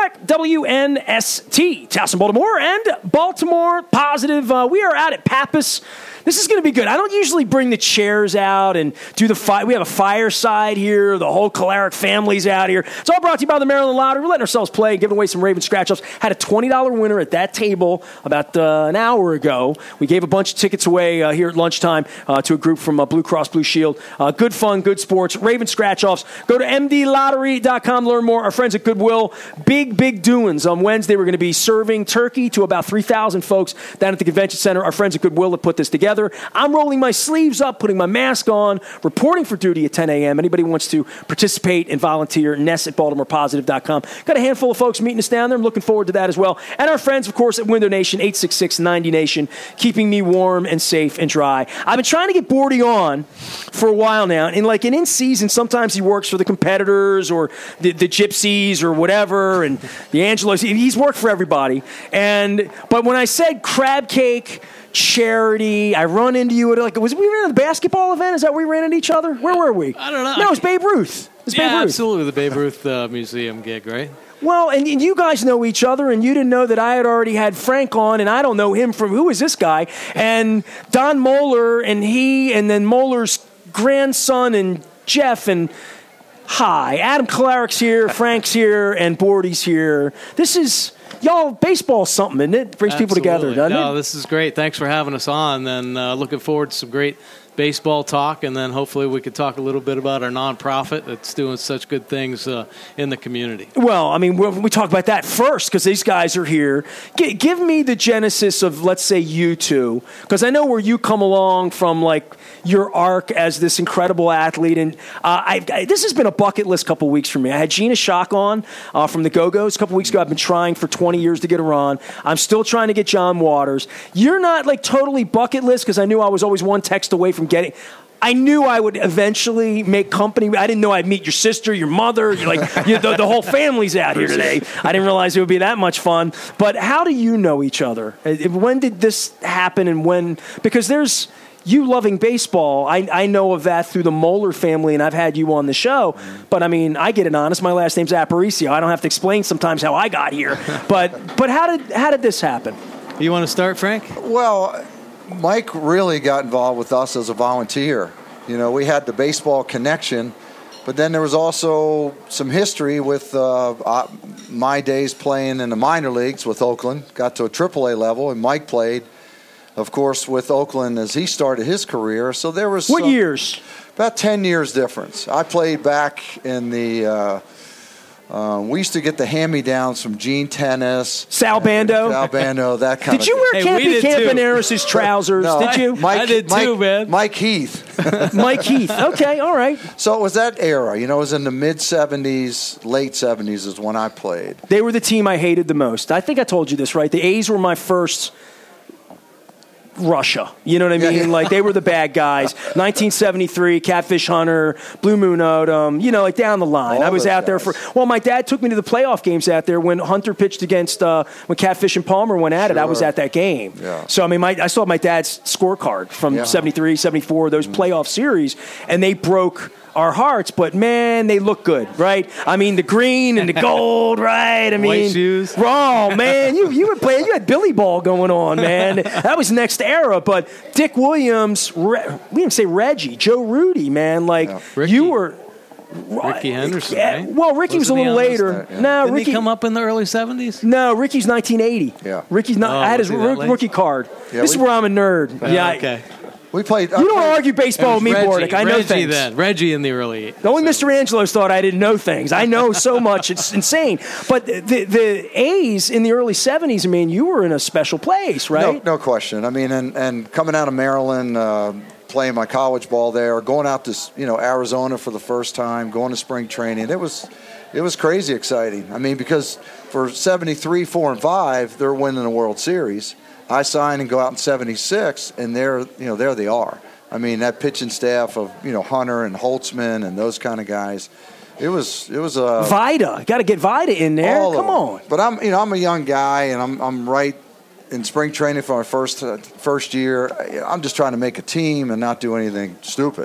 WEC, WNST, Towson, Baltimore, and Baltimore Positive. We are out at Pappas. This is going to be good. I don't usually bring the chairs out and do the fight. We have a fireside here. The whole Kolarek family's out here. It's all brought to you by the Maryland Lottery. We're letting ourselves play and giving away some Raven scratch-offs. Had a $20 winner at that table about an hour ago. We gave a bunch of tickets away here at lunchtime to a group from Blue Cross Blue Shield. Good fun, good sports. Raven scratch-offs. Go to mdlottery.com to learn more. Our friends at Goodwill, big doings. On Wednesday, we're going to be serving turkey to about 3,000 folks down at the convention center. Our friends at Goodwill have put this together. I'm rolling my sleeves up, putting my mask on, reporting for duty at 10 a.m. Anybody wants to participate and volunteer, Ness at BaltimorePositive.com. Got a handful of folks meeting us down there. I'm looking forward to that as well. And our friends, of course, at Window Nation, 866-90Nation, keeping me warm and safe and dry. I've been trying to get Bordy on for a while now. And like in season, sometimes he works for the competitors or the Gypsies or whatever, and the Angelos. He's worked for everybody. But when I said crab cake, charity, I run into you at we ran at a basketball event? Is that where we ran into each other? Where were we? I don't know. No, it's Babe Ruth. Babe Ruth. Absolutely, the Babe Ruth Museum gig, right? Well, and you guys know each other, and you didn't know that I had already had Frank on, and I don't know him from who is this guy? And Don Moeller and then Moeller's grandson and Jeff and hi, Adam Kolarek's here, Frank's here, and Bordy's here. This is. Y'all, baseball's something, isn't it? Brings people together, doesn't it? No, this is great. Thanks for having us on, and looking forward to some great baseball talk, and then hopefully we could talk a little bit about our nonprofit that's doing such good things in the community. Well, I mean, we talk about that first because these guys are here. Give me the genesis of, let's say, you two, because I know where you come along from, like, your arc as this incredible athlete. And this has been a bucket list couple weeks for me. I had Gina Schock on from the Go-Go's a couple weeks ago. I've been trying for 20 years to get her on. I'm still trying to get John Waters. You're not like totally bucket list because I knew I was always one text away from getting. I knew I would eventually make company. I didn't know I'd meet your sister, your mother. The whole family's out here today. I didn't realize it would be that much fun. But how do you know each other? When did this happen and when? Because there's you loving baseball. I know of that through the Moeller family, and I've had you on the show. But, I mean, I get it honest. My last name's Aparicio. I don't have to explain sometimes how I got here. But how did this happen? You want to start, Frank? Well, Mike really got involved with us as a volunteer. You know, we had the baseball connection, but then there was also some history with my days playing in the minor leagues with Oakland. Got to a AAA level, and Mike played, of course, with Oakland as he started his career. So there was what years? About 10 years difference. I played back in the we used to get the hand-me-downs from Gene Tennis. Sal Bando, that kind of Did you wear Campy Campaneris' trousers? No, did you? I did too, man. Mike Heath. Mike Heath. Okay, all right. So it was that era. You know, it was in the mid-'70s, late 70s is when I played. They were the team I hated the most. I think I told you this, right? The A's were my first Russia. You know what I mean? Yeah. Like, they were the bad guys. 1973, Catfish Hunter, Blue Moon Odom, like down the line. I was out there my dad took me to the playoff games out there when Hunter pitched against, when Catfish and Palmer went at it. I was at that game. Yeah. So, I mean, I still have my dad's scorecard from 73, 74, those playoff series, and they broke our hearts, but man, they look good, right? I mean, the green and the gold, right? I mean, white shoes. Oh man, you were playing. You had Billy Ball going on, man. That was next era. But Dick Williams, we didn't say Reggie, Joe Rudy, man. Like you were. Ricky Henderson, right? Well, Ricky was a little later. No, Didn't Ricky he come up in the early 70s? No, Ricky's 1980. Yeah. Ricky's not. I had his rookie card. Yeah, this is where I'm a nerd. Okay. We played. You don't argue baseball with me, Bordick. I know Reggie things. Reggie in the early 80s. Only Mr. Angelos thought I didn't know things. I know so much. It's insane. But the A's in the early 70s, I mean, you were in a special place, right? No question. I mean, and coming out of Maryland, playing my college ball there, going out to Arizona for the first time, going to spring training, it was crazy exciting. I mean, because for 73, 4, and 5, they're winning the World Series. I sign and go out in 76, and there they are. I mean, that pitching staff of Hunter and Holtzman and those kind of guys. It was Vida. Got to get Vida in there. Come on. But I'm a young guy, and I'm right in spring training for my first year. I'm just trying to make a team and not do anything stupid.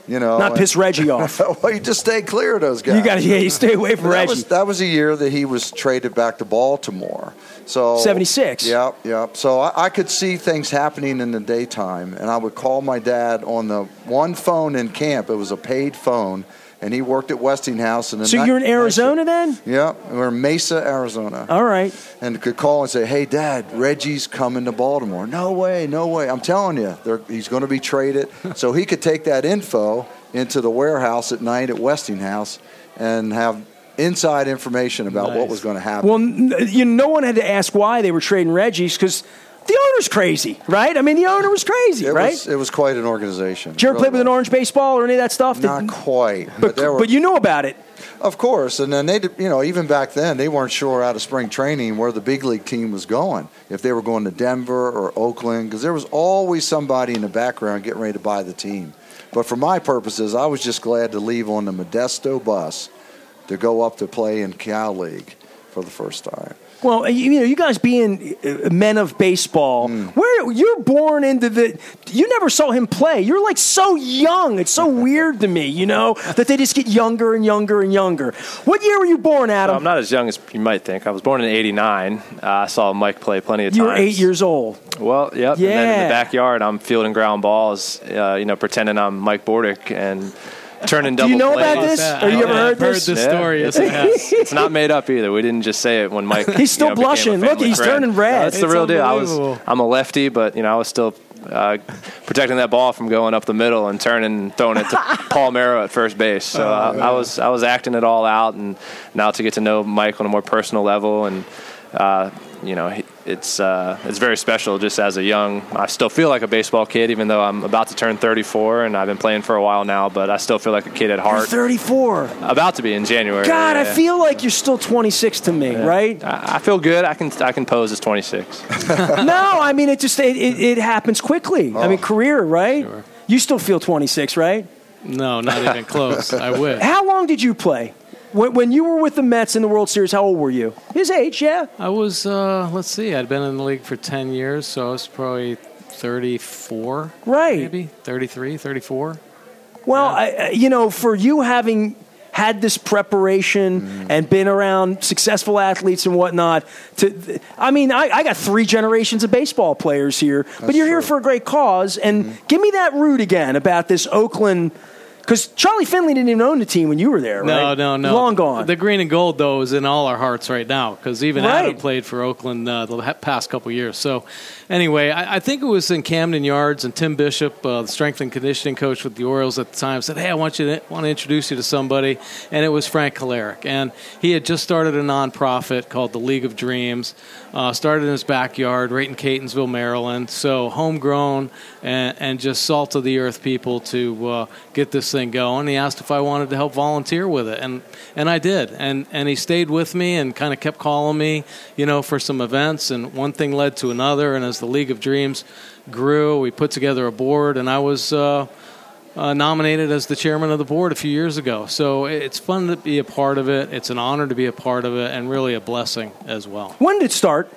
Not piss Reggie off. Well, you just stay clear of those guys. You stay away from Reggie. That was a year that he was traded back to Baltimore. So 76. Yep. So I could see things happening in the daytime, and I would call my dad on the one phone in camp. It was a paid phone, and he worked at Westinghouse. So you're in Arizona then? Yeah, we're in Mesa, Arizona. All right. And could call and say, "Hey, Dad, Reggie's coming to Baltimore." No way. I'm telling you, he's going to be traded. So he could take that info into the warehouse at night at Westinghouse and have inside information about what was going to happen. Well, no one had to ask why they were trading Reggie's because the owner's crazy, right? I mean, the owner was crazy, right? It was quite an organization. Did you ever play with an orange baseball or any of that stuff? Not quite. But you know about it. Of course. And then even back then, they weren't sure out of spring training where the big league team was going, if they were going to Denver or Oakland, because there was always somebody in the background getting ready to buy the team. But for my purposes, I was just glad to leave on the Modesto bus to go up to play in Cal League for the first time. Well, you guys being men of baseball, where you're born into you never saw him play. You're like so young. It's so weird to me, that they just get younger and younger and younger. What year were you born, Adam? I'm not as young as you might think. I was born in '89. I saw Mike play plenty of times. You were 8 years old. Well, yep. Yeah. And then in the backyard, I'm fielding ground balls, pretending I'm Mike Bordick and turning double plays. Do you know about this? Or you ever heard this? I've heard this story. Yes, I have. It's not made up either. We didn't just say it when Mike. He's still blushing. Look, he's turning red. That's the real deal. I'm a lefty, but I was still protecting that ball from going up the middle and throwing it to Paul Mero at first base. So I was acting it all out, and now to get to know Mike on a more personal level, and it's very special. Just as I still feel like a baseball kid, even though I'm about to turn 34, and I've been playing for a while now. But I still feel like a kid at heart. You're 34. About to be in January. God, I feel like you're still 26 to me, right? I feel good. I can pose as 26. No, I mean it happens quickly. I mean career, right? Sure. You still feel 26, right? No, not even close. I wish. How long did you play? When you were with the Mets in the World Series, how old were you? His age, yeah. I was, let's see, I'd been in the league for 10 years, so I was probably 34. Right. Maybe 33, 34. Well, Yeah. For you having had this preparation and been around successful athletes and whatnot, I got 3 generations of baseball players here, but you're here for a great cause. And give me that root again about this Oakland. Because Charlie Finley didn't even own the team when you were there, right? No. Long gone. The green and gold, though, is in all our hearts right now because even Adam played for Oakland the past couple years. So, anyway, I think it was in Camden Yards, and Tim Bishop, the strength and conditioning coach with the Orioles at the time, said, "Hey, I want to introduce you to somebody," and it was Frank Kalarick. And he had just started a nonprofit called the League of Dreams, started in his backyard right in Catonsville, Maryland. So homegrown and just salt of the earth people to get this thing going. He asked if I wanted to help volunteer with it, and I did. And he stayed with me and kind of kept calling me, for some events. And one thing led to another. And as the League of Dreams grew, we put together a board, and I was nominated as the chairman of the board a few years ago. So it's fun to be a part of it. It's an honor to be a part of it, and really a blessing as well. When did it start?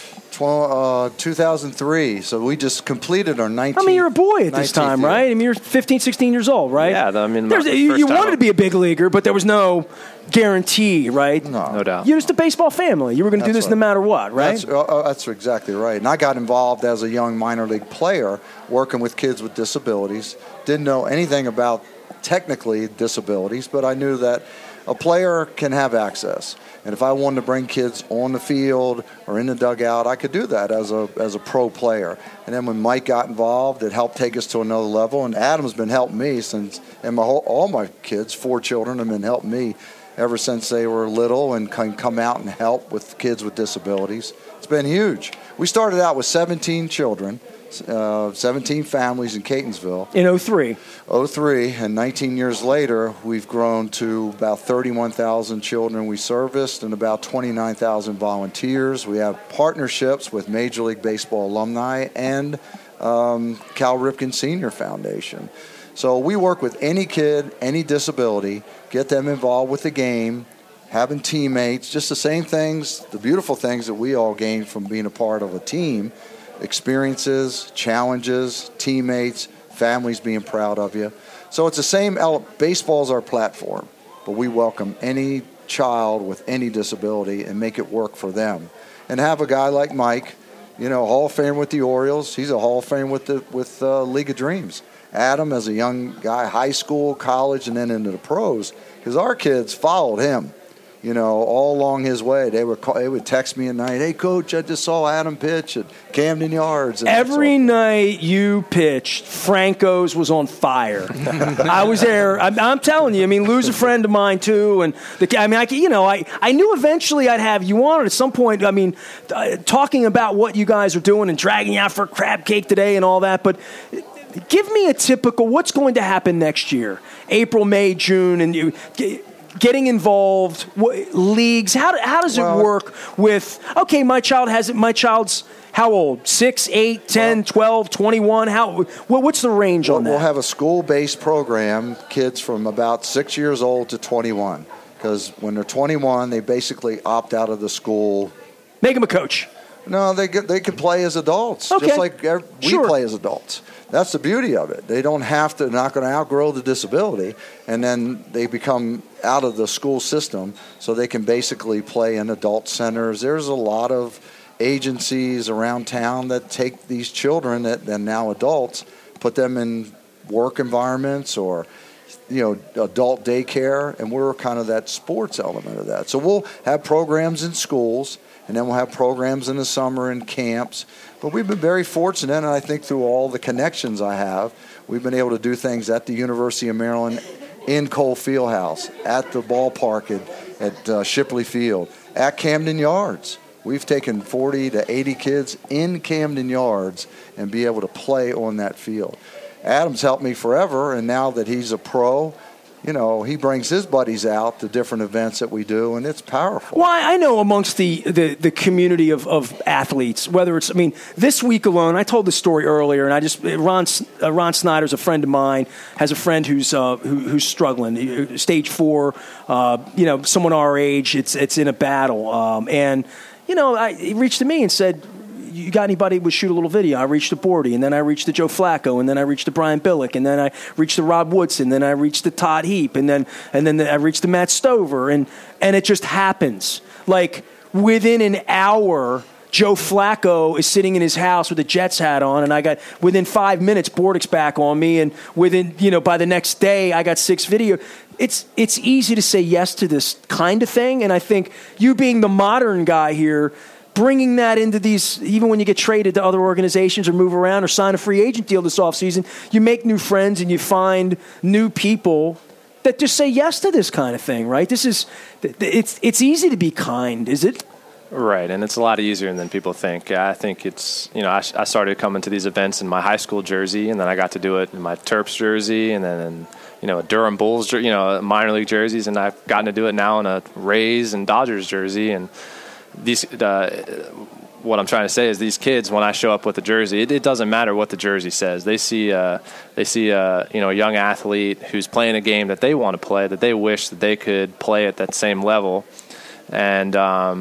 2003. So we just completed our 19th. I mean, you're a boy at this time, right? I mean, you're 15, 16 years old, right? Yeah, you wanted to be a big leaguer, but there was no guarantee, right? No doubt. You're just a baseball family. You were going to do this no matter what, right? That's exactly right. And I got involved as a young minor league player working with kids with disabilities. Didn't know anything about technically disabilities, but I knew that a player can have access. And if I wanted to bring kids on the field or in the dugout, I could do that as a pro player. And then when Mike got involved, it helped take us to another level. And Adam's been helping me since, and all my kids, 4 children, have been helping me ever since they were little and can come out and help with kids with disabilities. It's been huge. We started out with 17 children. 17 families in Catonsville. In 03. 03, and 19 years later, we've grown to about 31,000 children we serviced and about 29,000 volunteers. We have partnerships with Major League Baseball alumni and Cal Ripken Senior Foundation. So we work with any kid, any disability, get them involved with the game, having teammates, just the same things, the beautiful things that we all gain from being a part of a team. Experiences, challenges, teammates, families being proud of you. So it's the same. Baseball's our platform, but we welcome any child with any disability and make it work for them. And have a guy like Mike, Hall of Fame with the Orioles. He's a Hall of Fame with League of Dreams. Adam, as a young guy, high school, college, and then into the pros, because our kids followed him, all along his way. They would text me at night, "Hey, Coach, I just saw Adam pitch at Camden Yards." And every night you pitched, Franco's was on fire. I was there. I'm telling you. I mean, lose a friend of mine too, and I knew eventually I'd have you on. At some point, I mean, talking about what you guys are doing and dragging you out for a crab cake today and all that, but. Give me a typical, what's going to happen next year? April, May, June, and you getting involved, leagues. How does it work with, okay, my child's how old? 6, 8, 10, 12, 21? What's the range on that? We'll have a school-based program, kids from about 6 years old to 21. Because when they're 21, they basically opt out of the school. Make them a coach. No, they could play as adults, just like we play as adults. That's the beauty of it. They don't have to, not going to outgrow the disability, and then they become out of the school system, so they can basically play in adult centers. There's a lot of agencies around town that take these children that are now adults, put them in work environments or adult daycare, and we're kind of that sports element of that. So we'll have programs in schools, and then we'll have programs in the summer in camps. But we've been very fortunate, and I think through all the connections I have, we've been able to do things at the University of Maryland, in Cole Fieldhouse, at the ballpark at Shipley Field, at Camden Yards. We've taken 40 to 80 kids in Camden Yards and be able to play on that field. Adam's helped me forever, and now that he's a pro, he brings his buddies out to different events that we do, and it's powerful. Well, I know amongst the community of athletes, whether it's, this week alone, I told this story earlier, and Ron Snyder's a friend of mine, has a friend who's struggling, stage 4, someone our age, it's in a battle, he reached to me and said, "You got anybody who would shoot a little video?" I reached to Bordy, and then I reached to Joe Flacco, and then I reached to Brian Billick, and then I reached to Rob Woodson, then I reached to Todd Heap, and then I reached to Matt Stover, and it just happens. Like within an hour, Joe Flacco is sitting in his house with a Jets hat on, and I got within 5 minutes Bordick's back on me, and within by the next day I got 6 video. It's easy to say yes to this kind of thing, and I think you being the modern guy here, bringing that into these, even when you get traded to other organizations or move around or sign a free agent deal this offseason, you make new friends and you find new people that just say yes to this kind of thing, right? It's easy to be kind, is it? Right, and it's a lot easier than people think. I think it's, I started coming to these events in my high school jersey, and then I got to do it in my Terps jersey, and then a Durham Bulls, minor league jerseys, and I've gotten to do it now in a Rays and Dodgers jersey, and these what I'm trying to say is these kids, when I show up with a jersey, it doesn't matter what the jersey says. They see a young athlete who's playing a game that they want to play, that they wish that they could play at that same level, and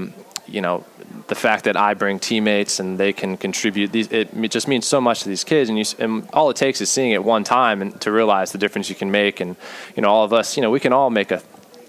the fact that I bring teammates and they can contribute, it just means so much to these kids, and all it takes is seeing it one time and to realize the difference you can make. And all of us, we can all make a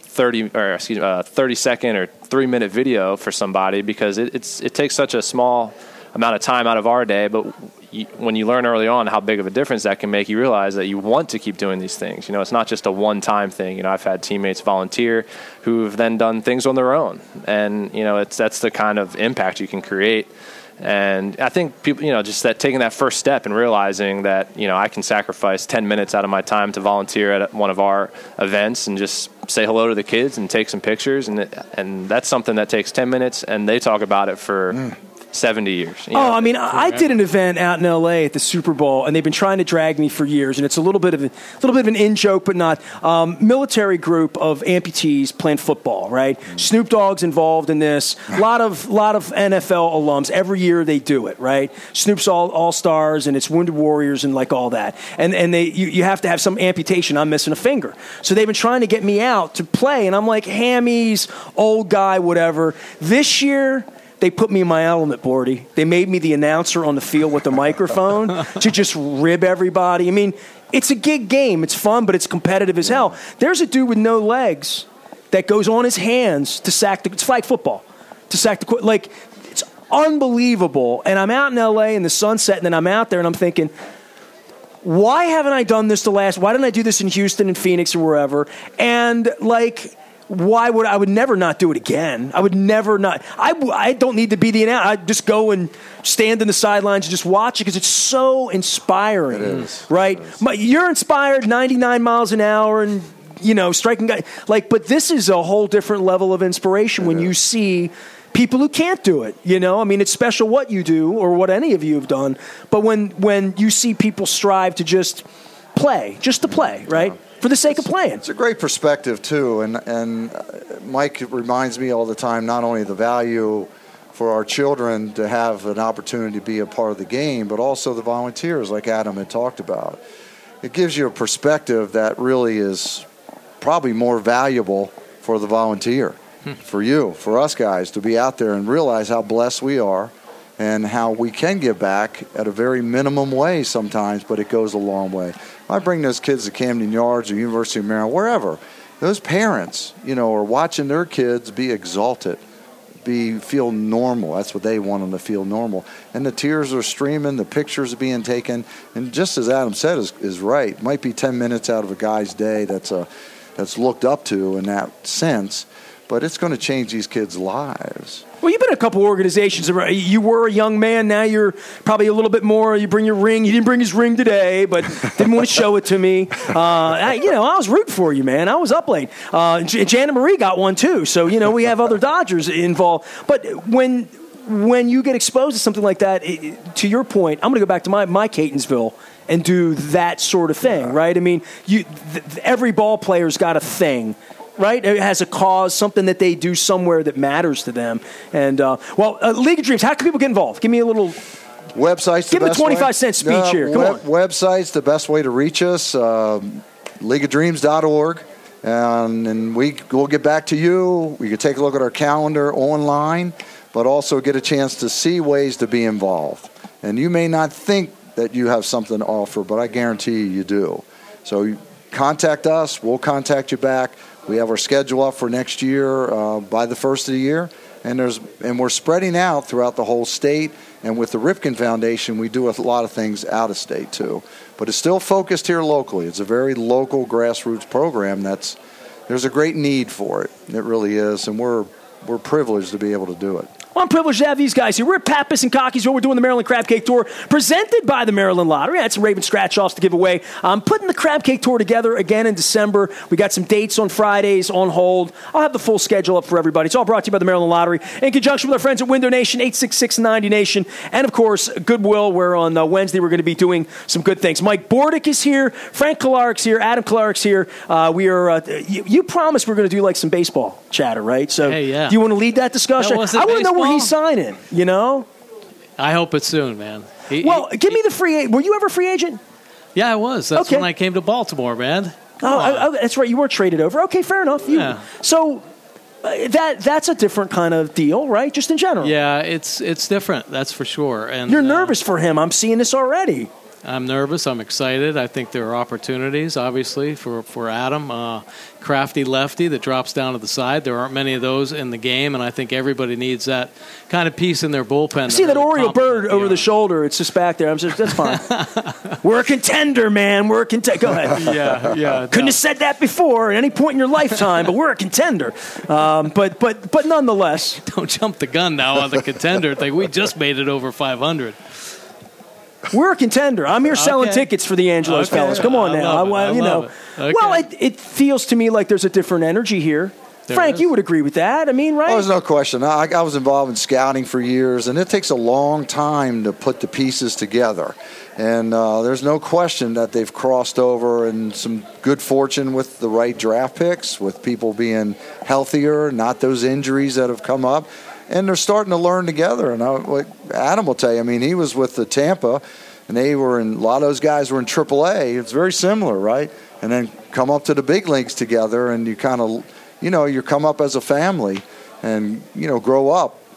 30-second or 3-minute video for somebody, because it takes such a small amount of time out of our day, but when you learn early on how big of a difference that can make, you realize that you want to keep doing these things. It's not just a one-time thing. I've had teammates volunteer who've then done things on their own, and that's the kind of impact you can create. And I think people, just that taking that first step and realizing that, I can sacrifice 10 minutes out of my time to volunteer at one of our events and just say hello to the kids and take some pictures, and that's something that takes 10 minutes, and they talk about it for 70 years. I did an event out in L.A. at the Super Bowl, and they've been trying to drag me for years, and it's a little bit of an in-joke, but not. Military group of amputees playing football, right? Snoop Dogg's involved in this. A lot of NFL alums. Every year they do it, right? Snoop's all-stars, and it's Wounded Warriors and like all that. And you have to have some amputation. I'm missing a finger. So they've been trying to get me out to play, and I'm like, hammies, old guy, whatever. This year, they put me in my element, Bordy. They made me the announcer on the field with the microphone to just rib everybody. I mean, it's a gig game. It's fun, but it's competitive as hell. There's a dude with no legs that goes on his hands to sack it's flag football, to sack the, like, it's unbelievable. And I'm out in L.A. in the sunset, and then I'm out there and I'm thinking, why haven't I done this why didn't I do this in Houston and Phoenix or wherever? And, like, I would never not do it again. I would never not. I don't need to be the announcer. I'd just go and stand in the sidelines and just watch it because it's so inspiring. It is. Right? It is. You're inspired 99 miles an hour and, striking guys. Like, but this is a whole different level of inspiration when you see people who can't do it. I mean, it's special what you do or what any of you have done. But when you see people strive to just to play, right? Yeah. For the sake of playing. It's a great perspective, too. And Mike reminds me all the time not only the value for our children to have an opportunity to be a part of the game, but also the volunteers like Adam had talked about. It gives you a perspective that really is probably more valuable for the volunteer, for you, for us guys, to be out there and realize how blessed we are and how we can give back at a very minimum way sometimes, but it goes a long way. I bring those kids to Camden Yards or University of Maryland, wherever. Those parents, are watching their kids be exalted, feel normal. That's what they want them to feel, normal. And the tears are streaming, the pictures are being taken. And just as Adam said is right, it might be 10 minutes out of a guy's day that's looked up to in that sense, but it's going to change these kids' lives. Well, you've been in a couple organizations. You were a young man. Now you're probably a little bit more. You bring your ring. He didn't bring his ring today, but didn't want to show it to me. I was rooting for you, man. I was up late. Janet Marie got one, too. So, we have other Dodgers involved. But when you get exposed to something like that, to your point, I'm going to go back to my Catonsville and do that sort of thing, right? I mean, every ball player's got a thing. Right? It has a cause, something that they do somewhere that matters to them. And, League of Dreams, how can people get involved? Give me a little... Website's Give the me a 25-cent speech here. Come on. Website's the best way to reach us, leagueofdreams.org. And we'll get back to you. We can take a look at our calendar online, but also get a chance to see ways to be involved. And you may not think that you have something to offer, but I guarantee you do. So contact us. We'll contact you back. We have our schedule up for next year by the first of the year, and we're spreading out throughout the whole state. And with the Ripken Foundation, we do a lot of things out of state too. But it's still focused here locally. It's a very local grassroots program. There's a great need for it. It really is, and we're privileged to be able to do it. Well, I'm privileged to have these guys here. We're at Pappas and Cockeysville. We're doing the Maryland Crab Cake Tour, presented by the Maryland Lottery. I had some Raven scratch-offs to give away. I'm putting the Crab Cake Tour together again in December. We got some dates on Fridays on hold. I'll have the full schedule up for everybody. It's all brought to you by the Maryland Lottery in conjunction with our friends at Window Nation, 866-90Nation, and, of course, Goodwill, where on Wednesday we're going to be doing some good things. Mike Bordick is here. Frank Kolarik's here. Adam Kolarik's here. You promised we're going to do, like, some baseball chatter, right? So hey, yeah. Do you want to lead that discussion? I want to know where he's signing. I hope it's soon, man. Give me the free agent. Were you ever a free agent? Yeah, I was. That's when I came to Baltimore, man. Oh, that's right. You were traded over. Okay, fair enough. So that's a different kind of deal, right? Just in general. Yeah, it's different. That's for sure. And you're nervous for him. I'm seeing this already. I'm nervous. I'm excited. I think there are opportunities, obviously, for Adam. Crafty lefty that drops down to the side. There aren't many of those in the game, and I think everybody needs that kind of piece in their bullpen. I see that Oriole bird over the shoulder. It's just back there. I'm just, that's fine. We're a contender, man. We're a contender. Go ahead. Yeah. Couldn't have said that before at any point in your lifetime, but we're a contender. But nonetheless. Don't jump the gun now on the contender thing. We just made it over 500. We're a contender. I'm here selling tickets for the Angelos fellas. Come on now. Okay. Well, it feels to me like there's a different energy here. Frank, you would agree with that. I mean, right? Well, there's no question. I was involved in scouting for years, and it takes a long time to put the pieces together. And there's no question that they've crossed over and some good fortune with the right draft picks, with people being healthier, not those injuries that have come up. And they're starting to learn together. And like Adam will tell you, I mean, he was with the Tampa, and a lot of those guys were in AAA. It's very similar, right? And then come up to the big leagues together, and you kind of, you come up as a family and, grow up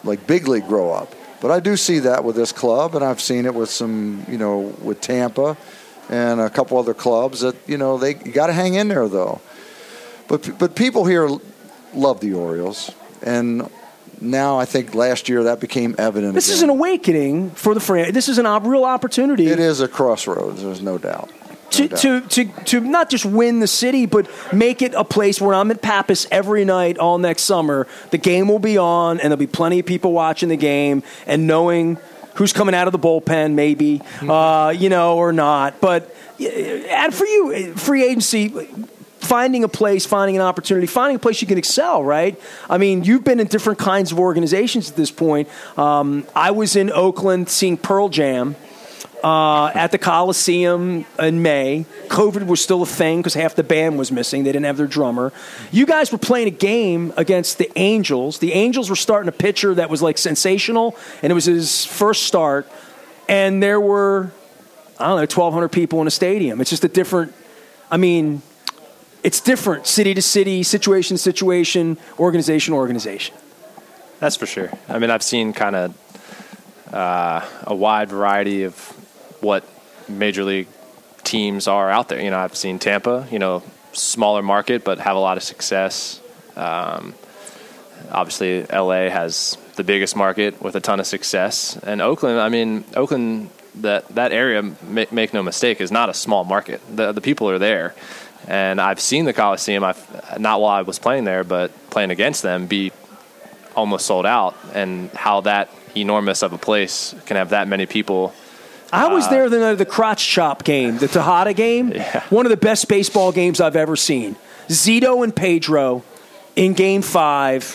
like big league grow up. But I do see that with this club, and I've seen it with some, with Tampa and a couple other clubs that, you got to hang in there, though. But people here love the Orioles, and now I think last year that became evident. This is an awakening for the franchise. This is a real opportunity. It is a crossroads, there's no doubt. To not just win the city, but make it a place where I'm at Pappas every night all next summer. The game will be on, and there'll be plenty of people watching the game and knowing who's coming out of the bullpen, maybe, or not. But and for you, free agency, finding a place, finding an opportunity, finding a place you can excel, right? I mean, you've been in different kinds of organizations at this point. I was in Oakland seeing Pearl Jam at the Coliseum in May. COVID was still a thing because half the band was missing. They didn't have their drummer. You guys were playing a game against the Angels. The Angels were starting a pitcher that was like sensational, and it was his first start. And there were, 1,200 people in a stadium. It's just a different, it's different city to city, situation to situation, organization to organization. That's for sure. I've seen kind of a wide variety of what major league teams are out there. I've seen Tampa, smaller market, but have a lot of success. Obviously, LA has the biggest market with a ton of success. And Oakland, that area, make no mistake, is not a small market. The people are there. And I've seen the Coliseum, not while I was playing there, but playing against them, be almost sold out. And how that enormous of a place can have that many people. I was there the night of the Crotch Chop game, the Tejada game. Yeah. One of the best baseball games I've ever seen. Zito and Pedro in Game 5,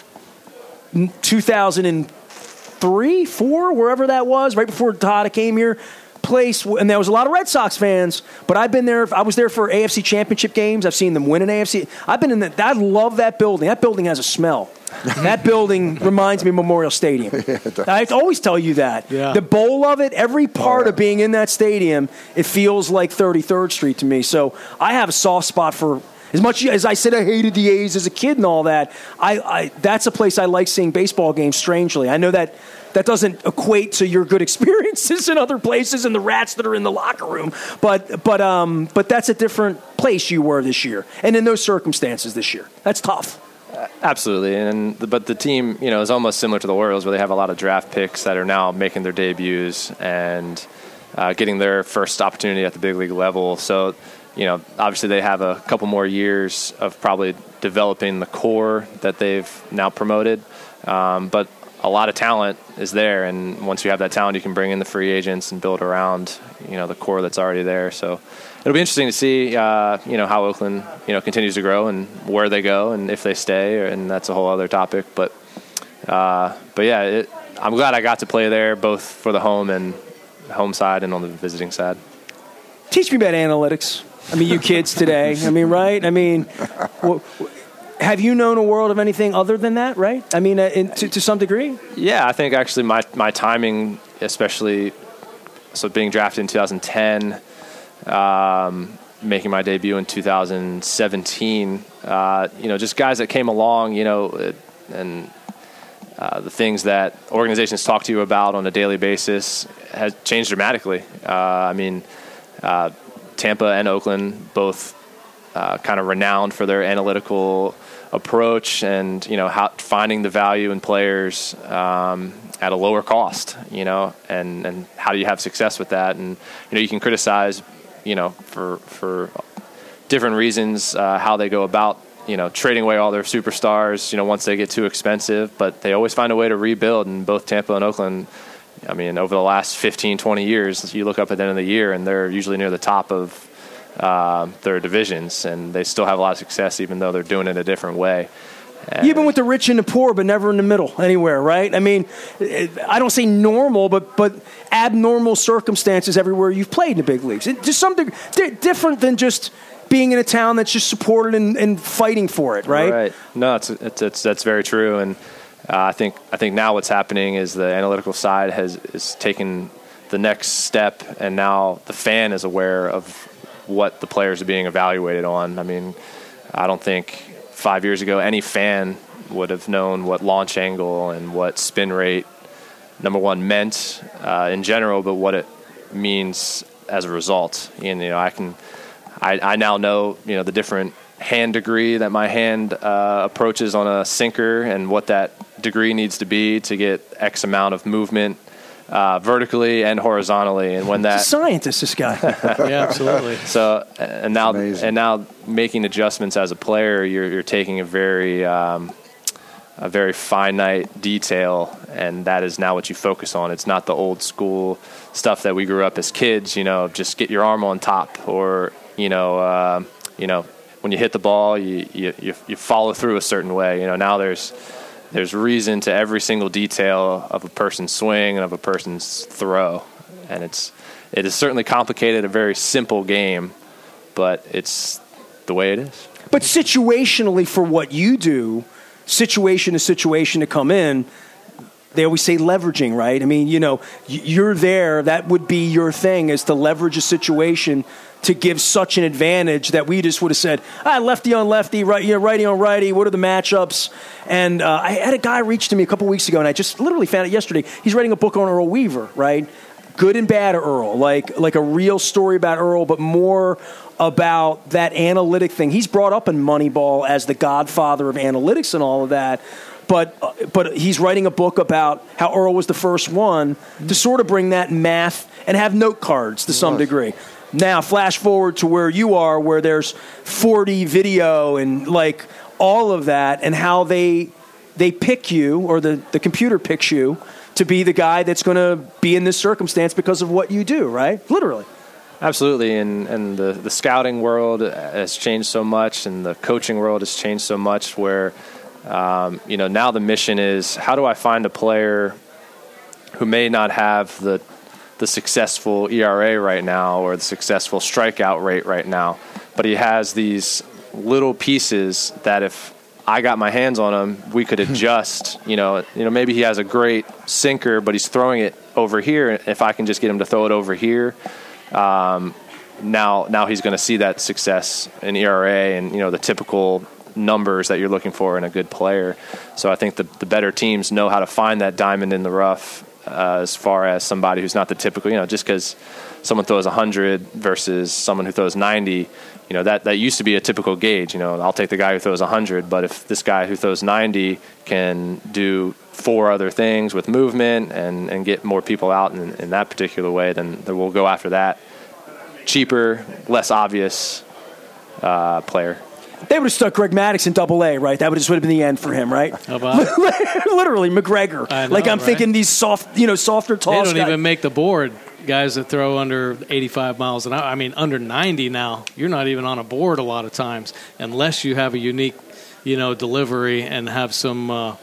2003, 4, wherever that was, right before Tejada came here. Place, and there was a lot of Red Sox fans, but I've been there. I was there for AFC Championship games. I've seen them win an AFC. I've been in that. I love that building. That building has a smell. That building reminds me of Memorial Stadium. Yeah, I always tell you that. Yeah. The bowl of it, every part of being in that stadium, it feels like 33rd Street to me. So I have a soft spot for. As much as I said I hated the A's as a kid and all that, that's a place I like seeing baseball games, strangely. I know that doesn't equate to your good experiences in other places and the rats that are in the locker room, but that's a different place you were this year, and in those circumstances this year. That's tough. Absolutely, but the team, is almost similar to the Orioles, where they have a lot of draft picks that are now making their debuts and getting their first opportunity at the big league level. So, obviously they have a couple more years of probably developing the core that they've now promoted. But a lot of talent is there, and once you have that talent, you can bring in the free agents and build around, the core that's already there. So it'll be interesting to see, how Oakland, continues to grow and where they go and if they stay, and that's a whole other topic. But yeah, I'm glad I got to play there, both for the home side and on the visiting side. Teach me about analytics. You kids today. Right? Have you known a world of anything other than that, right? To some degree? Yeah, I think actually my timing, especially being drafted in 2010, making my debut in 2017, just guys that came along, and the things that organizations talk to you about on a daily basis has changed dramatically. Tampa and Oakland both kind of renowned for their analytical approach and, how finding the value in players at a lower cost, and how do you have success with that? And, you can criticize, for different reasons how they go about, trading away all their superstars, once they get too expensive, but they always find a way to rebuild. And both Tampa and Oakland, over the last 15, 20 years, you look up at the end of the year and they're usually near the top of their divisions, and they still have a lot of success even though they're doing it a different way. You've been with the rich and the poor, but never in the middle anywhere, right? I don't say normal, but abnormal circumstances everywhere you've played in the big leagues. To some degree, different than just being in a town that's just supported and fighting for it, right? Right. No, that's very true. And I think now what's happening is the analytical side is taken the next step, and now the fan is aware of what the players are being evaluated on. I don't think 5 years ago any fan would have known what launch angle and what spin rate, number one, meant in general, but what it means as a result. And I now know the different hand degree that my hand approaches on a sinker, and what that degree needs to be to get X amount of movement vertically and horizontally. And when that, he's a scientist, this guy. Yeah, absolutely. So now making adjustments as a player, you're taking a very finite detail, and that is now what you focus on. It's not the old school stuff that we grew up as kids, just get your arm on top, or when you hit the ball, you follow through a certain way. Now there's reason to every single detail of a person's swing and of a person's throw, and it is certainly complicated, a very simple game, but it's the way it is. But situationally, for what you do, situation to situation to come in, they always say leveraging, right? I mean, you're there. That would be your thing, is to leverage a situation to give such an advantage that we just would have said, lefty on lefty, righty on righty, what are the matchups? And I had a guy reach to me a couple weeks ago, and I just literally found it yesterday. He's writing a book on Earl Weaver, right? Good and bad Earl, like a real story about Earl, but more about that analytic thing. He's brought up in Moneyball as the godfather of analytics and all of that. But he's writing a book about how Earl was the first one to sort of bring that math and have note cards to some degree. Now, flash forward to where you are, where there's 4D video and like all of that, and how they pick you, or the computer picks you to be the guy that's going to be in this circumstance because of what you do, right? Literally. Absolutely, and the scouting world has changed so much, and the coaching world has changed so much, where now the mission is, how do I find a player who may not have the successful ERA right now, or the successful strikeout rate right now, but he has these little pieces that if I got my hands on him, we could adjust. Maybe he has a great sinker, but he's throwing it over here. If I can just get him to throw it over here, now he's going to see that success in ERA and the typical numbers that you're looking for in a good player. So I think the better teams know how to find that diamond in the rough, as far as somebody who's not the typical, just because someone throws 100 versus someone who throws 90, that used to be a typical gauge. I'll take the guy who throws 100, but if this guy who throws 90 can do 4 other things with movement and get more people out in that particular way, then we'll go after that cheaper, less obvious player. They would have stuck Greg Maddux in Double-A, right? That would have been the end for him, right? How about literally McGregor. I'm thinking these softer toss. They don't even make the board. Guys that throw under 85 miles an hour. I mean, under 90 now. You're not even on a board a lot of times, unless you have a unique, delivery and have some, a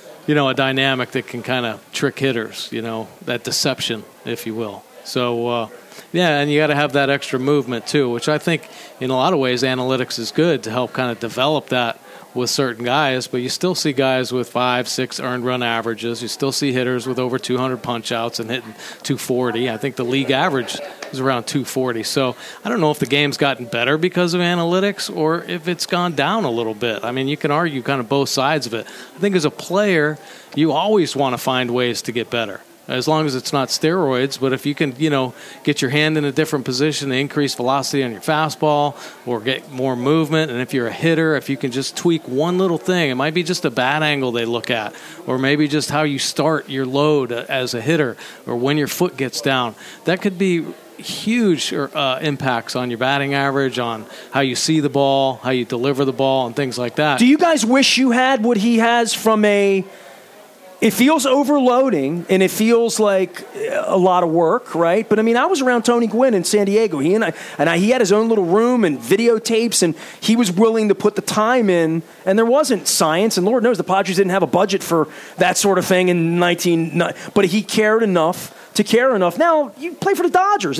dynamic that can kind of trick hitters. That deception, if you will. So. And you got to have that extra movement too, which I think in a lot of ways analytics is good to help kind of develop that with certain guys. But you still see guys with 5-6 earned run averages. You still see hitters with over 200 punch outs and hitting 240. I think the league average is around 240. So I don't know if the game's gotten better because of analytics or if it's gone down a little bit. I mean, you can argue kind of both sides of it. I think as a player, you always want to find ways to get better, as long as it's not steroids. But if you can, get your hand in a different position to increase velocity on your fastball or get more movement, and if you're a hitter, if you can just tweak one little thing, it might be just a bat angle they look at, or maybe just how you start your load as a hitter, or when your foot gets down. That could be huge impacts on your batting average, on how you see the ball, how you deliver the ball, and things like that. Do you guys wish you had what he has from a... It feels overloading, and it feels like a lot of work, right? But, I mean, I was around Tony Gwynn in San Diego. He had his own little room and videotapes, and he was willing to put the time in, and there wasn't science, and Lord knows the Padres didn't have a budget for that sort of thing in but he cared enough to care enough. Now, you play for the Dodgers.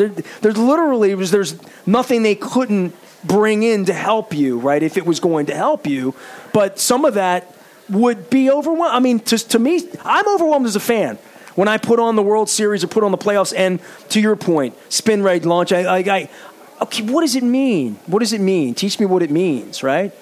There's nothing they couldn't bring in to help you, right, if it was going to help you. But some of that would be overwhelmed. I mean, to me, I'm overwhelmed as a fan when I put on the World Series or put on the playoffs. And to your point, spin rate, launch. Okay, what does it mean? What does it mean? Teach me what it means, right?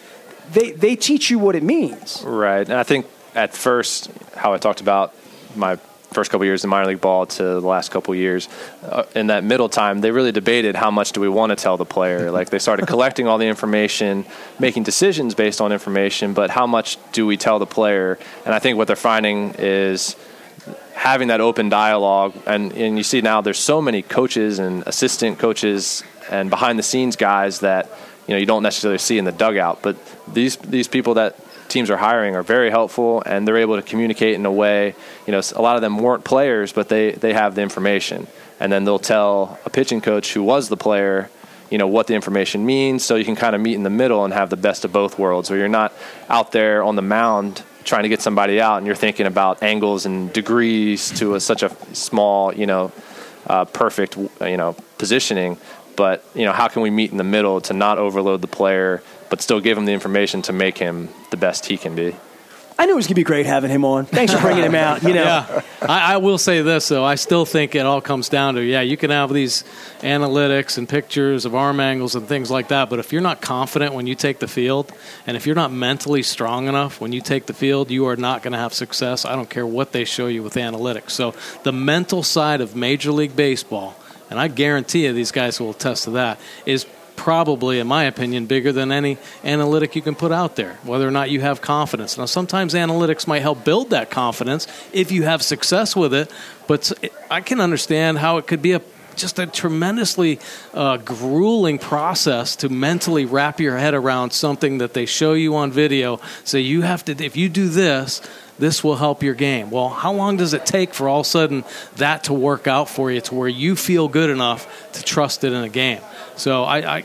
they teach you what it means. Right. And I think at first, how I talked about my first couple years in minor league ball to the last couple years, in that middle time, they really debated how much do we want to tell the player. Like they started collecting all the information, making decisions based on information, but how much do we tell the player? And I think what they're finding is having that open dialogue. And you see now there's so many coaches and assistant coaches and behind the scenes guys that you don't necessarily see in the dugout, but these people that teams are hiring are very helpful, and they're able to communicate in a way. A lot of them weren't players, but they have the information, and then they'll tell a pitching coach who was the player, what the information means, so you can kind of meet in the middle and have the best of both worlds, where you're not out there on the mound trying to get somebody out, and you're thinking about angles and degrees to such a small, perfect, positioning. But, how can we meet in the middle to not overload the player, but still give him the information to make him the best he can be? I knew it was going to be great having him on. Thanks for bringing him out. Yeah. I will say this, though. I still think it all comes down to, you can have these analytics and pictures of arm angles and things like that, but if you're not confident when you take the field, and if you're not mentally strong enough when you take the field, you are not going to have success. I don't care what they show you with analytics. So the mental side of Major League Baseball, and I guarantee you these guys will attest to that, is probably, in my opinion, bigger than any analytic you can put out there, whether or not you have confidence. Now, sometimes analytics might help build that confidence if you have success with it, but I can understand how it could be just a tremendously grueling process to mentally wrap your head around something that they show you on video. So you have to, if you do this will help your game. Well, how long does it take for all of a sudden that to work out for you to where you feel good enough to trust it in a game? So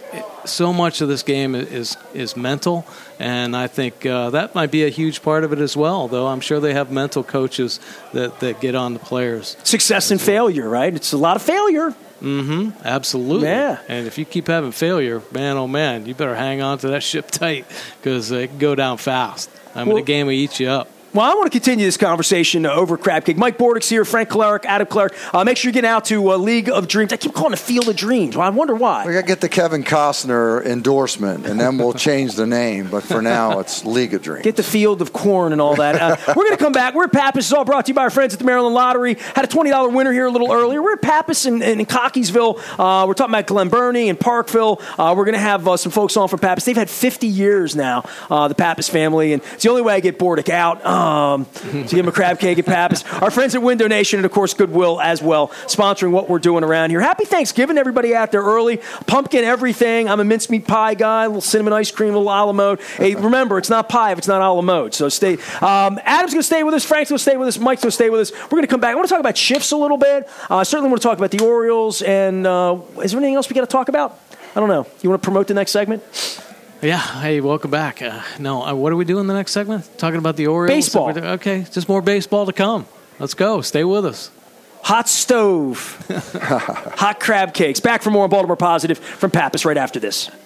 so much of this game is mental, and I think that might be a huge part of it as well, though I'm sure they have mental coaches that get on the players. Success and failure, right? It's a lot of failure. Mm-hmm. Absolutely. Yeah. And if you keep having failure, man, oh man, you better hang on to that ship tight because it can go down fast. The game will eat you up. Well, I want to continue this conversation over Crab Cake. Mike Bordick's here, Frank Kolarek, Adam Kolarek. Make sure you get out to League of Dreams. I keep calling it Field of Dreams. Well, I wonder why. We got to get the Kevin Costner endorsement, and then we'll change the name. But for now, it's League of Dreams. Get the Field of Corn and all that. We're going to come back. We're at Pappas. It's all brought to you by our friends at the Maryland Lottery. Had a $20 winner here a little earlier. We're at Pappas in Cockeysville. We're talking about Glen Burnie and Parkville. We're going to have some folks on from Pappas. They've had 50 years now, the Pappas family, and it's the only way I get Bordick out. To give them a crab cake at Pappas. Our friends at Window Nation and, of course, Goodwill as well, sponsoring what we're doing around here. Happy Thanksgiving to everybody out there early. Pumpkin everything. I'm a mincemeat pie guy, a little cinnamon ice cream, a little a la mode. Hey, remember, it's not pie if it's not a la mode. So stay. Adam's going to stay with us. Frank's going to stay with us. Mike's going to stay with us. We're going to come back. I want to talk about shifts a little bit. Certainly want to talk about the Orioles. And is there anything else we got to talk about? I don't know. You want to promote the next segment? Yeah. Hey, welcome back. What are we doing in the next segment? Talking about the Orioles? Baseball. Okay, just more baseball to come. Let's go. Stay with us. Hot stove. Hot crab cakes. Back for more on Baltimore Positive from Pappas right after this.